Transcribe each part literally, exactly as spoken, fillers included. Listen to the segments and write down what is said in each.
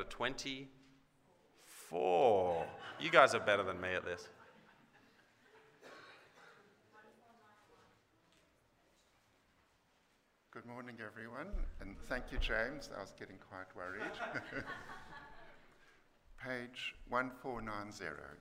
twenty-four. You guys are better than me at this. Good morning, everyone, and thank you, James. I was getting quite worried. Page one four nine zero.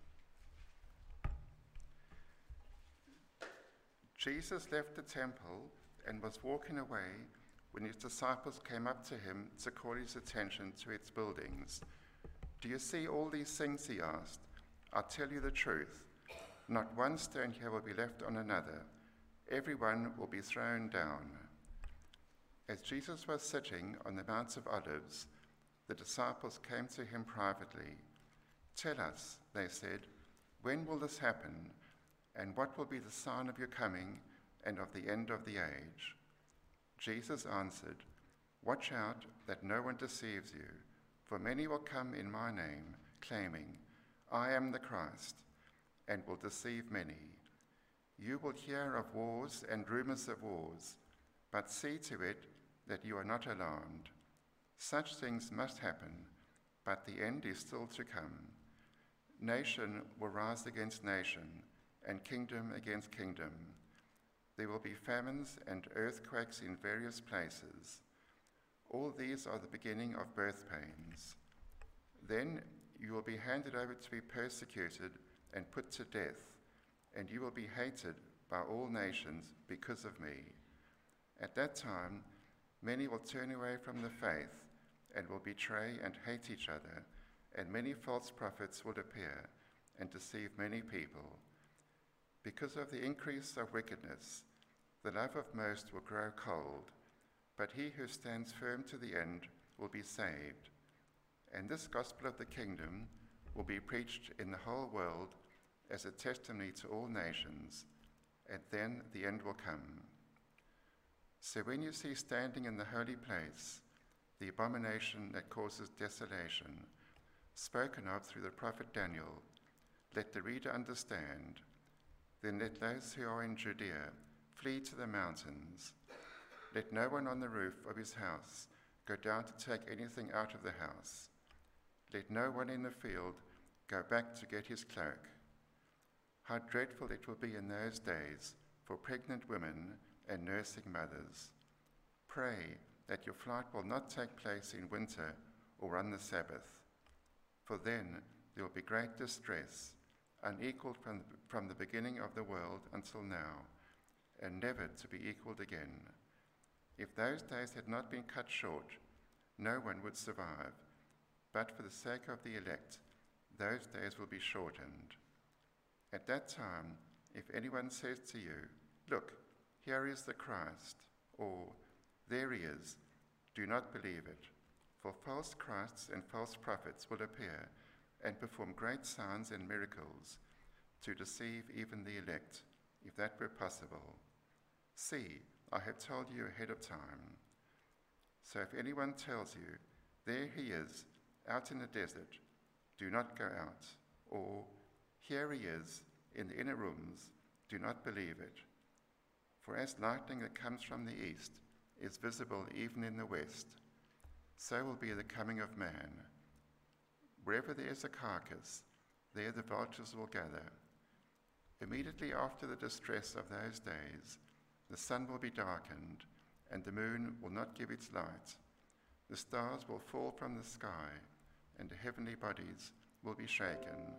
Jesus left the temple and was walking away when his disciples came up to him to call his attention to its buildings. "Do you see all these things?" he asked. "I tell you the truth. Not one stone here will be left on another. Everyone will be thrown down." As Jesus was sitting on the Mount of Olives, the disciples came to him privately. "Tell us," they said, "when will this happen? And what will be the sign of your coming and of the end of the age?" Jesus answered, "Watch out that no one deceives you, for many will come in my name, claiming, 'I am the Christ,' and will deceive many. You will hear of wars and rumors of wars, but see to it that you are not alarmed. Such things must happen, but the end is still to come. Nation will rise against nation, and kingdom against kingdom. There will be famines and earthquakes in various places. All these are the beginning of birth pains. Then you will be handed over to be persecuted and put to death, and you will be hated by all nations because of me. At that time, many will turn away from the faith and will betray and hate each other, and many false prophets will appear and deceive many people. Because of the increase of wickedness, the love of most will grow cold, but he who stands firm to the end will be saved. And this gospel of the kingdom will be preached in the whole world as a testimony to all nations, and then the end will come. So when you see standing in the holy place the abomination that causes desolation, spoken of through the prophet Daniel, let the reader understand. Then let those who are in Judea flee to the mountains. Let no one on the roof of his house go down to take anything out of the house. Let no one in the field go back to get his cloak. How dreadful it will be in those days for pregnant women and nursing mothers. Pray that your flight will not take place in winter or on the Sabbath, for then there will be great distress, unequaled from, from the beginning of the world until now, and never to be equaled again. If those days had not been cut short, no one would survive, but for the sake of the elect, those days will be shortened. At that time, if anyone says to you, 'Look, here is the Christ,' or 'There he is,' do not believe it, for false Christs and false prophets will appear and perform great signs and miracles to deceive even the elect, if that were possible. See, I have told you ahead of time. So if anyone tells you, 'There he is, out in the desert,' do not go out, or 'Here he is, in the inner rooms,' do not believe it. For as lightning that comes from the east is visible even in the west, so will be the coming of man. Wherever there is a carcass, there the vultures will gather. Immediately after the distress of those days, the sun will be darkened, and the moon will not give its light. The stars will fall from the sky, and the heavenly bodies will be shaken.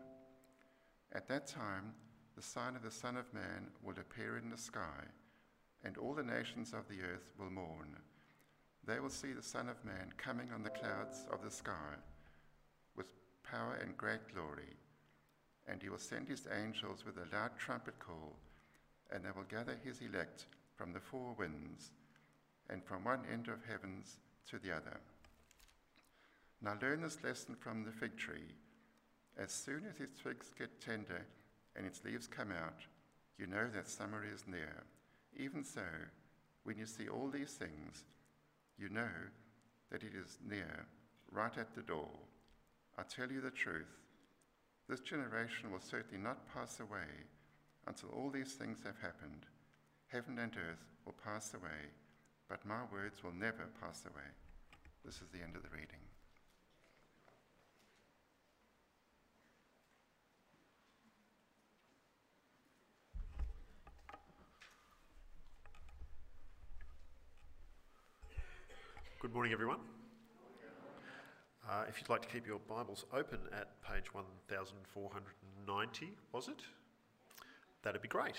At that time, the sign of the Son of Man will appear in the sky, and all the nations of the earth will mourn. They will see the Son of Man coming on the clouds of the sky with power and great glory, and he will send his angels with a loud trumpet call, and they will gather his elect from the four winds, and from one end of heavens to the other. Now learn this lesson from the fig tree. As soon as its twigs get tender and its leaves come out, you know that summer is near. Even so, when you see all these things, you know that it is near, right at the door. I tell you the truth, this generation will certainly not pass away until all these things have happened. Heaven and earth will pass away, but my words will never pass away. This is the end of the reading. Good morning, everyone. Uh, if you'd like to keep your Bibles open at page one thousand four hundred ninety, was it? That'd be great.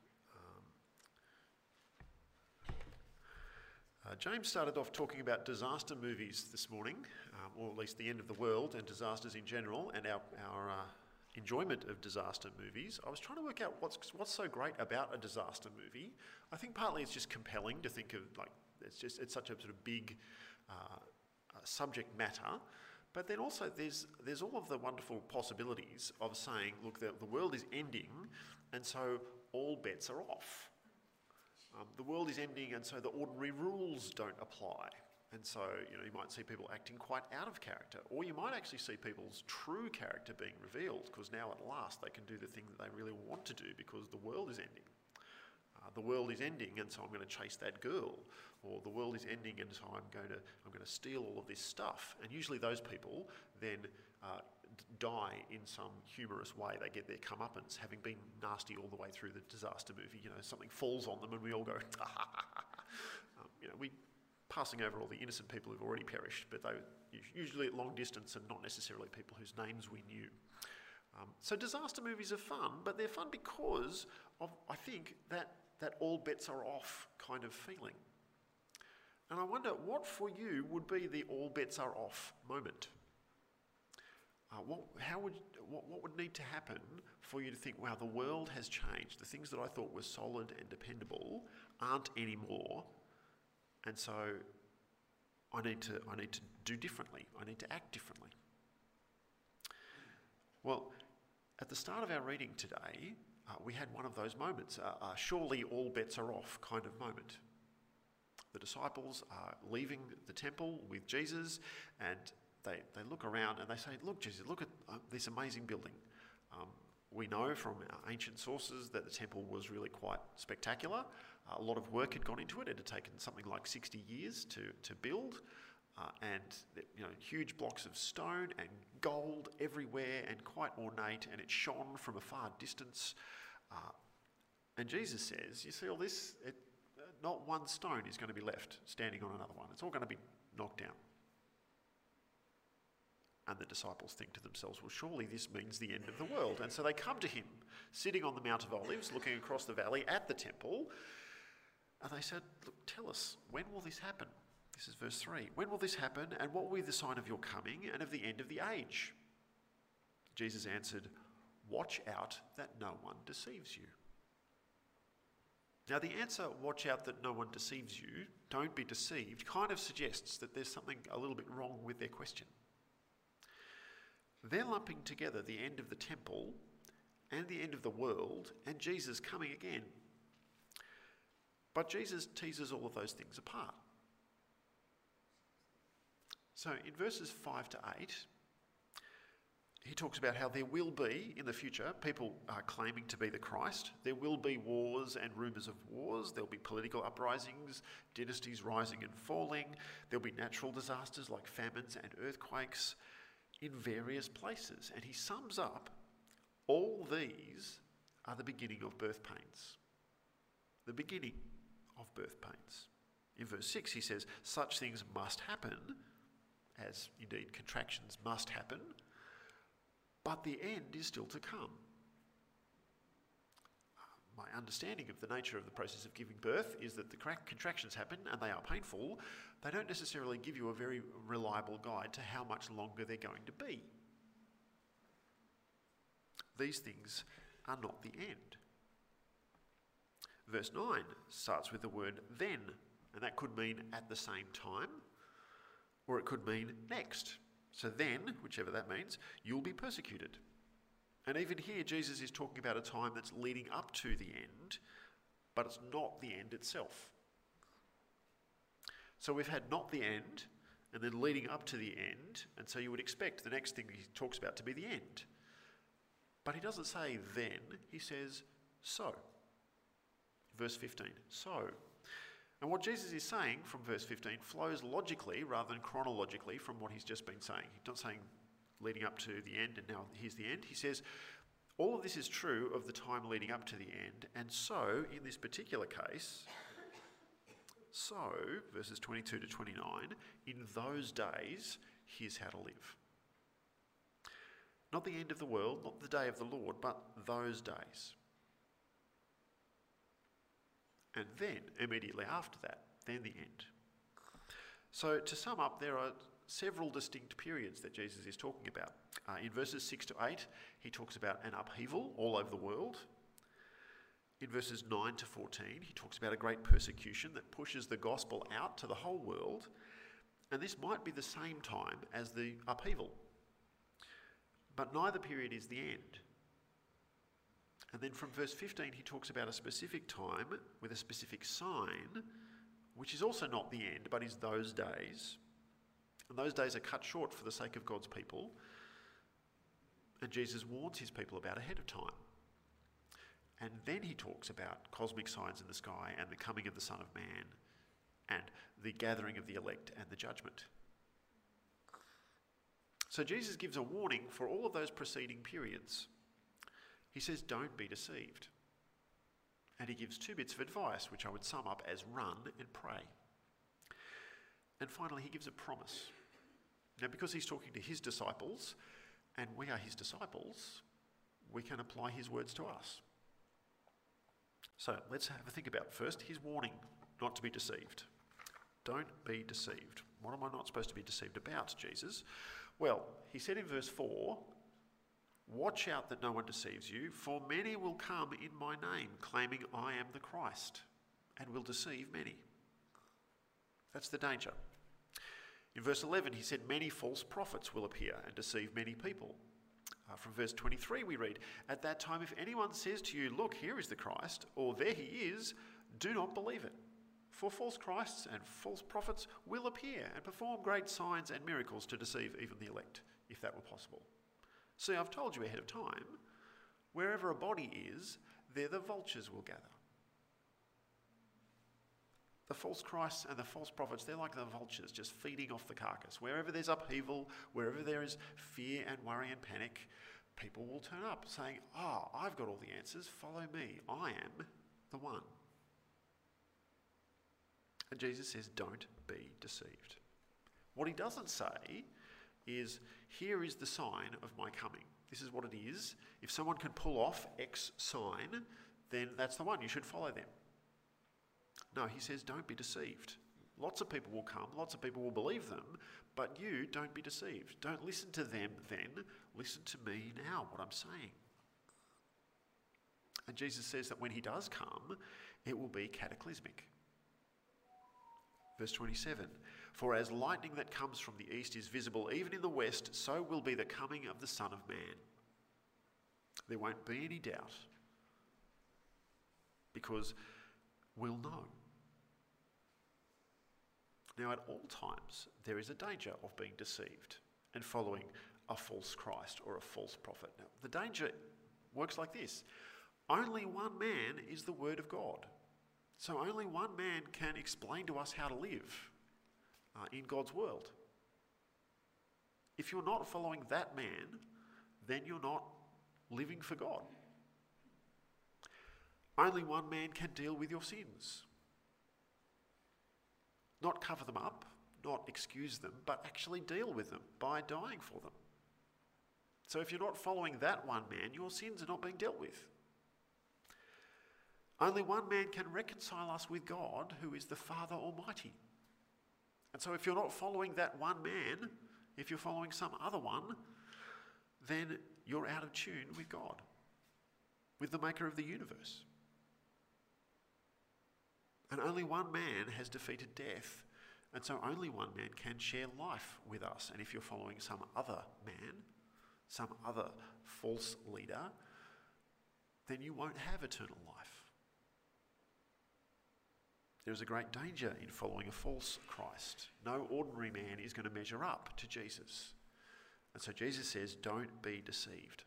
Um, uh, James started off talking about disaster movies this morning, um, or at least the end of the world and disasters in general, and our, our uh, enjoyment of disaster movies. I was trying to work out what's what's so great about a disaster movie. I think partly it's just compelling to think of, like, it's just it's such a sort of big uh, uh, subject matter. But then also there's there's all of the wonderful possibilities of saying, look, the, the world is ending, and so all bets are off. Um, the world is ending, and so the ordinary rules don't apply. And so, you know, you might see people acting quite out of character, or you might actually see people's true character being revealed, because now at last they can do the thing that they really want to do because the world is ending. Uh, the world is ending, and so I'm going to chase that girl, or the world is ending, and so I'm going to I'm going to steal all of this stuff. And usually those people then uh, d- die in some humorous way. They get their comeuppance, having been nasty all the way through the disaster movie. You know, something falls on them, and we all go, um, you know, we. passing over all the innocent people who've already perished, but they usually at long distance and not necessarily people whose names we knew. Um, so disaster movies are fun, but they're fun because of, I think, that, that all bets are off kind of feeling. And I wonder what for you would be the all bets are off moment? Uh, what, how would, what, what would need to happen for you to think, wow, the world has changed. The things that I thought were solid and dependable aren't anymore. And so I need to I need to do differently. I need to act differently. Well, at the start of our reading today, uh, we had one of those moments, uh, uh, surely all bets are off kind of moment. The disciples are leaving the temple with Jesus, and they, they look around and they say, look, Jesus, look at uh, this amazing building. Um, we know from our ancient sources that the temple was really quite spectacular. A lot of work had gone into it. It had taken something like sixty years to, to build, uh, and you know, huge blocks of stone and gold everywhere and quite ornate, and it shone from a far distance. Uh, and Jesus says, you see all this? It, uh, not one stone is going to be left standing on another one. It's all going to be knocked down. And the disciples think to themselves, well, surely this means the end of the world. And so they come to him, sitting on the Mount of Olives, looking across the valley at the temple. And they said, look, tell us, when will this happen? This is verse three. When will this happen, and what will be the sign of your coming and of the end of the age? Jesus answered, watch out that no one deceives you. Now the answer, watch out that no one deceives you, don't be deceived, kind of suggests that there's something a little bit wrong with their question. They're lumping together the end of the temple and the end of the world and Jesus coming again. But Jesus teases all of those things apart. So in verses five to eight, he talks about how there will be, in the future, people uh, claiming to be the Christ. There will be wars and rumours of wars. There'll be political uprisings, dynasties rising and falling. There'll be natural disasters like famines and earthquakes in various places. And he sums up, all these are the beginning of birth pains. The beginning of birth pains. In verse six he says, such things must happen, as indeed contractions must happen, but the end is still to come. My understanding of the nature of the process of giving birth is that the contractions happen and they are painful. They don't necessarily give you a very reliable guide to how much longer they're going to be. These things are not the end. Verse nine starts with the word then, and that could mean at the same time, or it could mean next. So then, whichever that means, you'll be persecuted. And even here, Jesus is talking about a time that's leading up to the end, but it's not the end itself. So we've had not the end, and then leading up to the end, and so you would expect the next thing he talks about to be the end. But he doesn't say then, he says so. Verse fifteen, so. And what Jesus is saying from verse fifteen flows logically rather than chronologically from what he's just been saying. He's not saying leading up to the end and now here's the end. He says all of this is true of the time leading up to the end, and so in this particular case, So, verses twenty-two to twenty-nine, in those days, here's how to live. Not the end of the world, not the day of the Lord, but those days. And then, immediately after that, then the end. So, to sum up, there are several distinct periods that Jesus is talking about. Uh, in verses six to eight, he talks about an upheaval all over the world. In verses nine to fourteen, he talks about a great persecution that pushes the gospel out to the whole world. And this might be the same time as the upheaval. But neither period is the end. And then from verse fifteen, he talks about a specific time with a specific sign, which is also not the end, but is those days. And those days are cut short for the sake of God's people. And Jesus warns his people about ahead of time. And then he talks about cosmic signs in the sky and the coming of the Son of Man and the gathering of the elect and the judgment. So Jesus gives a warning for all of those preceding periods. He says, don't be deceived. And he gives two bits of advice, which I would sum up as run and pray. And finally, he gives a promise. Now, because he's talking to his disciples, and we are his disciples, we can apply his words to us. So let's have a think about first his warning not to be deceived. Don't be deceived. What am I not supposed to be deceived about, Jesus? Well, he said in verse four, watch out that no one deceives you, for many will come in my name, claiming I am the Christ, and will deceive many. That's the danger. In verse eleven, he said, many false prophets will appear and deceive many people. Uh, from verse twenty-three, we read, at that time, if anyone says to you, look, here is the Christ, or there he is, do not believe it. For false Christs and false prophets will appear and perform great signs and miracles to deceive even the elect, if that were possible. See, I've told you ahead of time, wherever a body is, there the vultures will gather. The false Christs and the false prophets, they're like the vultures just feeding off the carcass. Wherever there's upheaval, wherever there is fear and worry and panic, people will turn up saying, oh, I've got all the answers, follow me, I am the one. And Jesus says, don't be deceived. What he doesn't say is, here is the sign of my coming. This is what it is. If someone can pull off X sign, then that's the one, you should follow them. No, he says, don't be deceived. Lots of people will come, lots of people will believe them, but you don't be deceived. Don't listen to them then, listen to me now, what I'm saying. And Jesus says that when he does come, it will be cataclysmic. Verse twenty-seven, for as lightning that comes from the east is visible even in the west, so will be the coming of the Son of Man. There won't be any doubt, because we'll know. Now, at all times, there is a danger of being deceived and following a false Christ or a false prophet. Now, the danger works like this. Only one man is the Word of God. So only one man can explain to us how to live uh, in God's world. If you're not following that man, then you're not living for God. Only one man can deal with your sins. Not cover them up, not excuse them, but actually deal with them by dying for them. So if you're not following that one man, your sins are not being dealt with. Only one man can reconcile us with God, who is the Father Almighty. And so if you're not following that one man, if you're following some other one, then you're out of tune with God, with the maker of the universe. And only one man has defeated death, and so only one man can share life with us. And if you're following some other man, some other false leader, then you won't have eternal life. There is a great danger in following a false Christ. No ordinary man is going to measure up to Jesus. And so Jesus says, don't be deceived.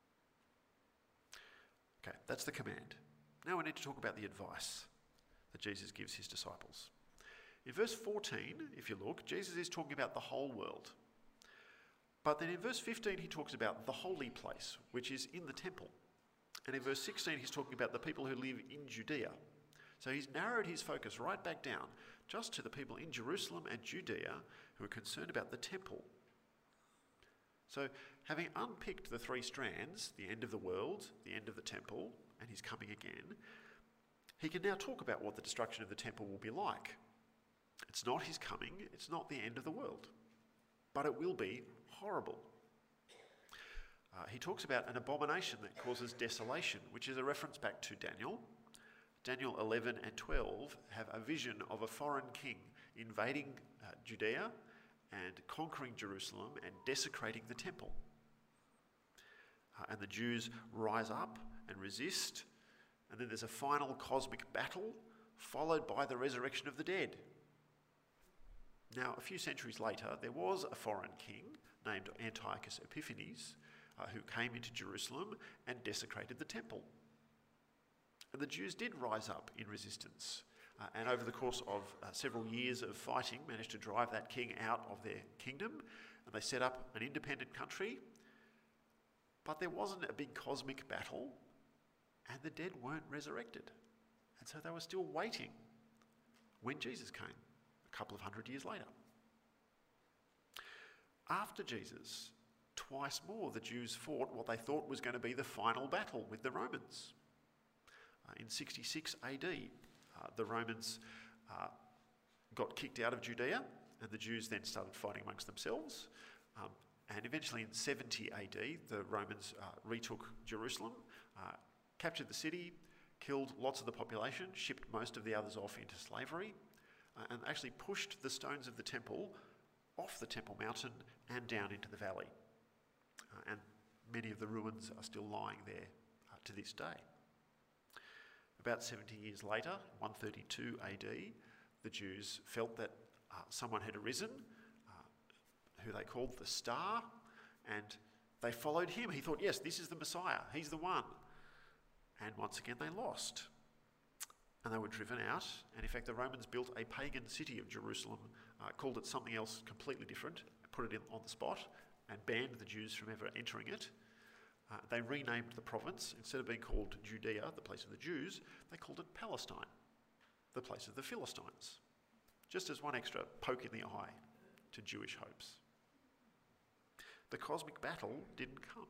Okay, that's the command. Now we need to talk about the advice that Jesus gives his disciples. In verse fourteen, if you look, Jesus is talking about the whole world. But then in verse fifteen, he talks about the holy place, which is in the temple. And in verse sixteen, he's talking about the people who live in Judea. So he's narrowed his focus right back down just to the people in Jerusalem and Judea who are concerned about the temple. So having unpicked the three strands, the end of the world, the end of the temple, and his coming again, he can now talk about what the destruction of the temple will be like. It's not his coming, it's not the end of the world, but it will be horrible. Uh, he talks about an abomination that causes desolation, which is a reference back to Daniel. Daniel eleven and twelve have a vision of a foreign king invading uh, Judea and conquering Jerusalem and desecrating the temple. Uh, and the Jews rise up and resist, and then there's a final cosmic battle followed by the resurrection of the dead. Now, a few centuries later, there was a foreign king named Antiochus Epiphanes uh, who came into Jerusalem and desecrated the temple. And the Jews did rise up in resistance, uh, and over the course of uh, several years of fighting, managed to drive that king out of their kingdom, and they set up an independent country. But there wasn't a big cosmic battle, and the dead weren't resurrected. And so they were still waiting when Jesus came, a couple of hundred years later. After Jesus, twice more the Jews fought what they thought was going to be the final battle with the Romans. Uh, in sixty-six A D, uh, the Romans uh, got kicked out of Judea, and the Jews then started fighting amongst themselves. Um, and eventually in seventy A D, the Romans uh, retook Jerusalem, uh, captured the city, killed lots of the population, shipped most of the others off into slavery, uh, and actually pushed the stones of the temple off the Temple Mountain and down into the valley. Uh, and many of the ruins are still lying there uh, to this day. About seventy years later, one thirty-two A D, the Jews felt that uh, someone had arisen, uh, who they called the Star, and they followed him. He thought, yes, this is the Messiah, he's the one. And once again they lost. And they were driven out, and in fact the Romans built a pagan city of Jerusalem, uh, called it something else completely different, put it in on the spot, and banned the Jews from ever entering it. Uh, they renamed the province. Instead of being called Judea, the place of the Jews, they called it Palestine, the place of the Philistines, just as one extra poke in the eye to Jewish hopes. The cosmic battle didn't come.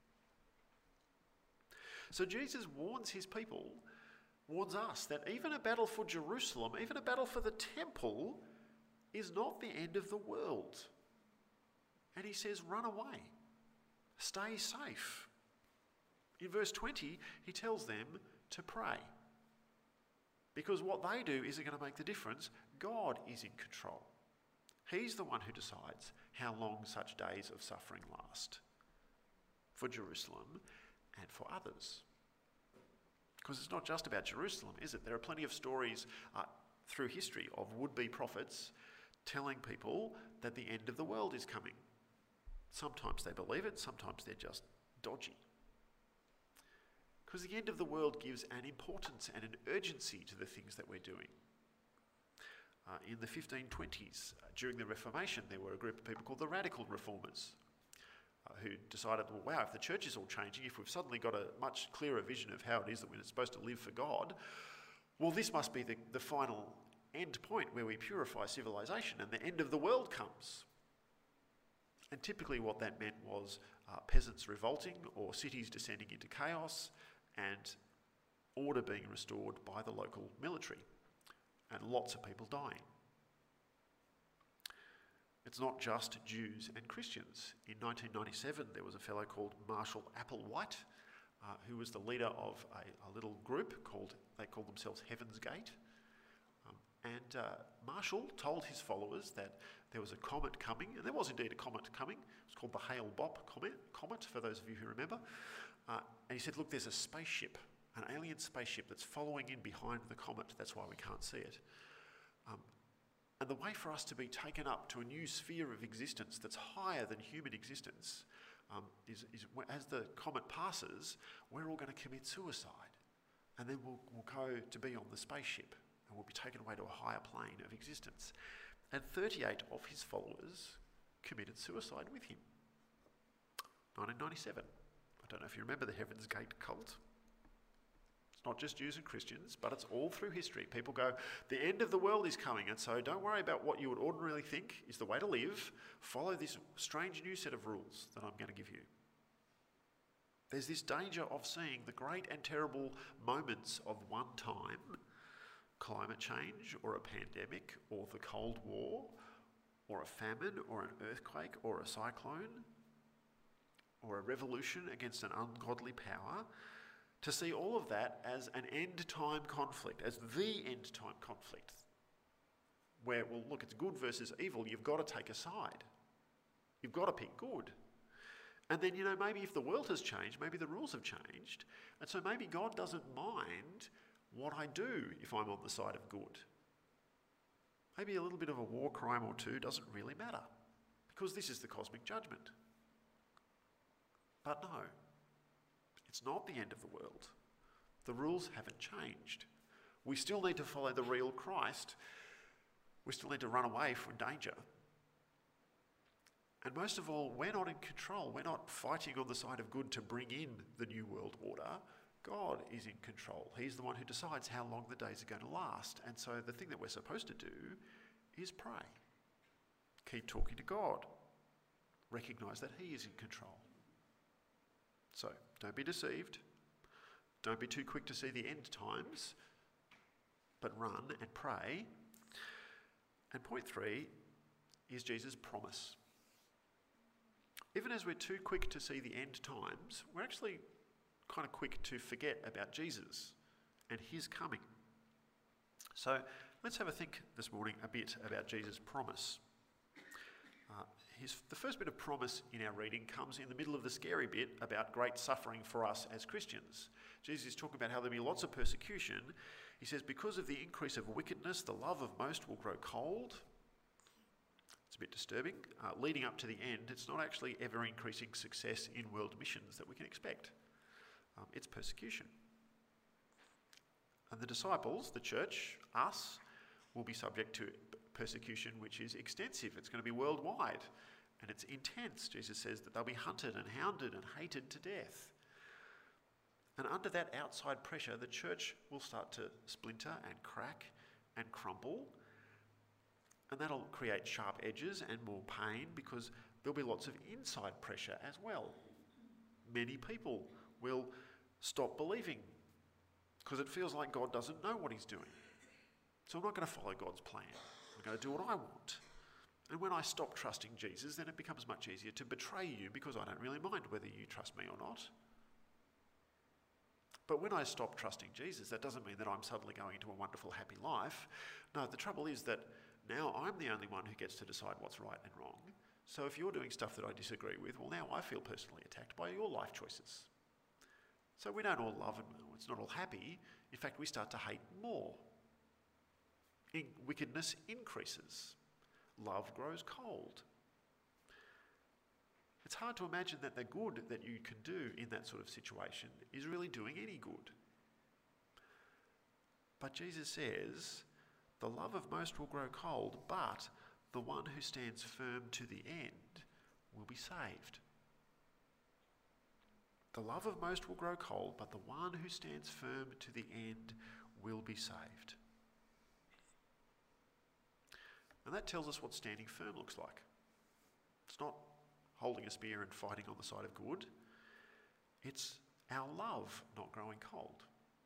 So Jesus warns his people, warns us, that even a battle for Jerusalem, even a battle for the temple, is not the end of the world. And he says, run away, stay safe. In verse twenty, he tells them to pray. Because what they do isn't going to make the difference. God is in control. He's the one who decides how long such days of suffering last for Jerusalem and for others. Because it's not just about Jerusalem, is it? There are plenty of stories uh, through history of would-be prophets telling people that the end of the world is coming. Sometimes they believe it, sometimes they're just dodgy. Because the end of the world gives an importance and an urgency to the things that we're doing. Uh, in the fifteen twenties, uh, during the Reformation, there were a group of people called the Radical Reformers uh, who decided, well, wow, if the church is all changing, if we've suddenly got a much clearer vision of how it is that we're supposed to live for God, well, this must be the, the final end point where we purify civilization and the end of the world comes. And typically what that meant was uh, peasants revolting or cities descending into chaos and order being restored by the local military and lots of people dying. It's not just Jews and Christians. In nineteen ninety-seven, there was a fellow called Marshall Applewhite, uh, who was the leader of a, a little group called, they called themselves Heaven's Gate. Um, and uh, Marshall told his followers that there was a comet coming, and there was indeed a comet coming. It was called the Hale-Bopp comet, comet, for those of you who remember. Uh, and he said, look, there's a spaceship, an alien spaceship that's following in behind the comet. That's why we can't see it. Um, and the way for us to be taken up to a new sphere of existence that's higher than human existence um, is, is as the comet passes, we're all going to commit suicide. And then we'll, we'll go to be on the spaceship and we'll be taken away to a higher plane of existence. And thirty-eight of his followers committed suicide with him. nineteen ninety-seven. I don't know if you remember the Heaven's Gate cult. It's not just Jews and Christians, but it's all through history. People go, the end of the world is coming, and so don't worry about what you would ordinarily think is the way to live. Follow this strange new set of rules that I'm going to give you. There's this danger of seeing the great and terrible moments of one time, climate change or a pandemic or the Cold War or a famine or an earthquake or a cyclone or a revolution against an ungodly power, to see all of that as an end-time conflict, as the end-time conflict, where, well, look, it's good versus evil. You've got to take a side. You've got to pick good. And then, you know, maybe if the world has changed, maybe the rules have changed, and so maybe God doesn't mind what I do if I'm on the side of good. Maybe a little bit of a war crime or two doesn't really matter, because this is the cosmic judgment. But no, it's not the end of the world. The rules haven't changed. We still need to follow the real Christ. We still need to run away from danger. And most of all, we're not in control. We're not fighting on the side of good to bring in the new world order. God is in control. He's the one who decides how long the days are going to last. And so the thing that we're supposed to do is pray. Keep talking to God. Recognise that He is in control. So, don't be deceived. Don't be too quick to see the end times, but run and pray. And point three is Jesus' promise. Even as we're too quick to see the end times, we're actually kind of quick to forget about Jesus and His coming. So, let's have a think this morning a bit about Jesus' promise. Uh, his, the first bit of promise in our reading comes in the middle of the scary bit about great suffering for us as Christians. Jesus is talking about how there'll be lots of persecution. He says, because of the increase of wickedness, the love of most will grow cold. It's a bit disturbing. Uh, leading up to the end, it's not actually ever increasing success in world missions that we can expect. Um, it's persecution. And the disciples, the church, us, will be subject to persecution which is extensive. It's going to be worldwide and it's intense. Jesus says that they'll be hunted and hounded and hated to death. And under that outside pressure, the church will start to splinter and crack and crumble, and that'll create sharp edges and more pain because there'll be lots of inside pressure as well. Many people will stop believing because it feels like God doesn't know what He's doing. So I'm not going to follow God's plan. I'm going to do what I want. And when I stop trusting Jesus, then it becomes much easier to betray you because I don't really mind whether you trust me or not. But when I stop trusting Jesus, that doesn't mean that I'm suddenly going into a wonderful, happy life. No, the trouble is that now I'm the only one who gets to decide what's right and wrong. So if you're doing stuff that I disagree with, well, now I feel personally attacked by your life choices. So we don't all love and it's not all happy. In fact, we start to hate more. In- wickedness increases. Love grows cold. It's hard to imagine that the good that you can do in that sort of situation is really doing any good. But Jesus says, the love of most will grow cold, but the one who stands firm to the end will be saved. The love of most will grow cold, but the one who stands firm to the end will be saved. And that tells us what standing firm looks like. It's not holding a spear and fighting on the side of good. It's our love not growing cold.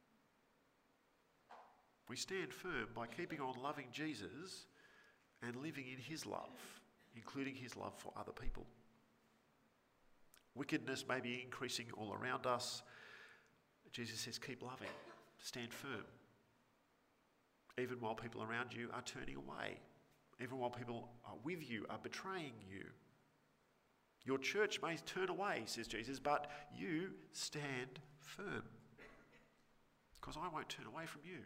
We stand firm by keeping on loving Jesus and living in His love, including His love for other people. Wickedness may be increasing all around us. Jesus says, keep loving, stand firm. Even while people around you are turning away, even while people are with you, are betraying you. Your church may turn away, says Jesus, but you stand firm, because I won't turn away from you.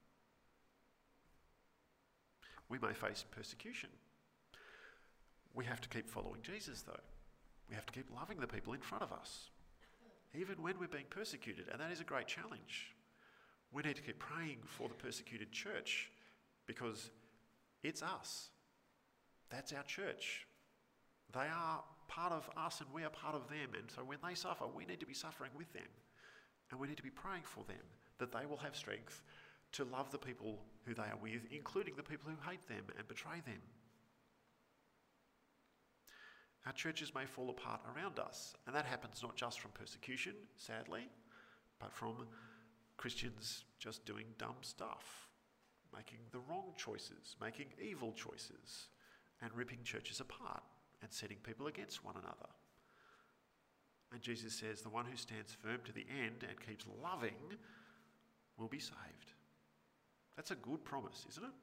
We may face persecution. We have to keep following Jesus, though. We have to keep loving the people in front of us, even when we're being persecuted, and that is a great challenge. We need to keep praying for the persecuted church, because it's us. That's our church. They are part of us and we are part of them. And so when they suffer, we need to be suffering with them. And we need to be praying for them that they will have strength to love the people who they are with, including the people who hate them and betray them. Our churches may fall apart around us, and that happens not just from persecution, sadly, but from Christians just doing dumb stuff, making the wrong choices, making evil choices, and ripping churches apart and setting people against one another. And Jesus says the one who stands firm to the end and keeps loving will be saved. That's a good promise, isn't it?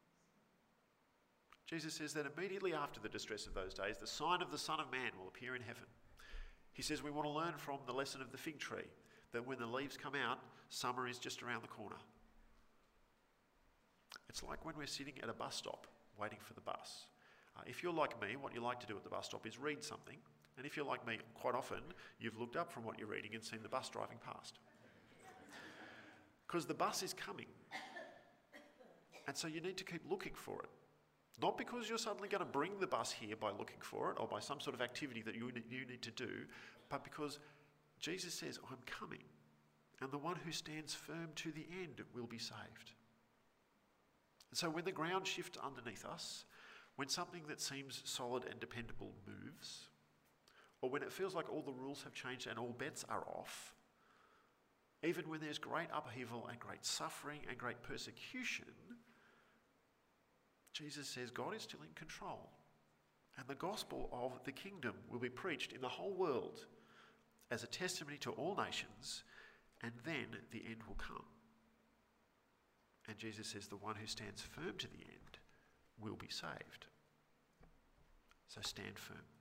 Jesus says that immediately after the distress of those days, the sign of the Son of Man will appear in heaven. He says we want to learn from the lesson of the fig tree, that when the leaves come out, summer is just around the corner. It's like when we're sitting at a bus stop waiting for the bus. Uh, if you're like me, what you like to do at the bus stop is read something. And if you're like me, quite often, you've looked up from what you're reading and seen the bus driving past. Because the bus is coming. And so you need to keep looking for it. Not because you're suddenly going to bring the bus here by looking for it or by some sort of activity that you, you need to do, but because Jesus says, I'm coming, and the one who stands firm to the end will be saved. And so when the ground shifts underneath us, when something that seems solid and dependable moves, or when it feels like all the rules have changed and all bets are off, even when there's great upheaval and great suffering and great persecution, Jesus says God is still in control, and the gospel of the kingdom will be preached in the whole world as a testimony to all nations, and then the end will come. And Jesus says the one who stands firm to the end will be saved. So stand firm.